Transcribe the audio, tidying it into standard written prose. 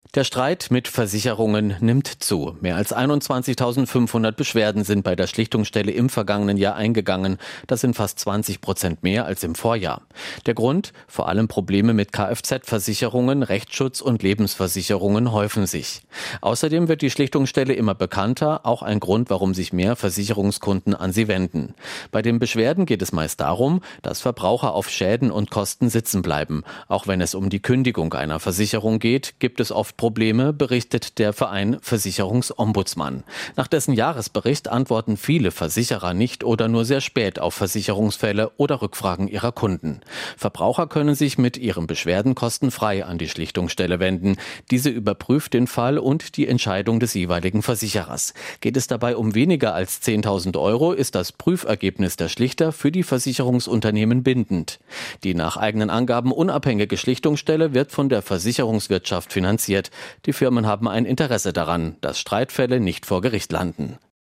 Der Streit mit Versicherungen nimmt zu. Mehr als 21.500 Beschwerden sind bei der Schlichtungsstelle im vergangenen Jahr eingegangen. Das sind fast 20% mehr als im Vorjahr. Der Grund? Vor allem Probleme mit Kfz-Versicherungen, Rechtsschutz und Lebensversicherungen häufen sich. Außerdem wird die Schlichtungsstelle immer bekannter, auch ein Grund, warum sich mehr Versicherungskunden an sie wenden. Bei den Beschwerden geht es meist darum, dass Verbraucher auf Schäden und Kosten sitzen bleiben. Auch wenn es um die Kündigung einer Versicherung geht, gibt es oft Probleme, berichtet der Verein Versicherungsombudsmann. Nach dessen Jahresbericht antworten viele Versicherer nicht oder nur sehr spät auf Versicherungsfälle oder Rückfragen ihrer Kunden. Verbraucher können sich mit ihren Beschwerden kostenfrei an die Schlichtungsstelle wenden. Diese überprüft den Fall und die Entscheidung des jeweiligen Versicherers. Geht es dabei um weniger als 10.000 Euro, ist das Prüfergebnis der Schlichter für die Versicherungsunternehmen bindend. Die nach eigenen Angaben unabhängige Schlichtungsstelle wird von der Versicherungswirtschaft finanziert. Die Firmen haben ein Interesse daran, dass Streitfälle nicht vor Gericht landen.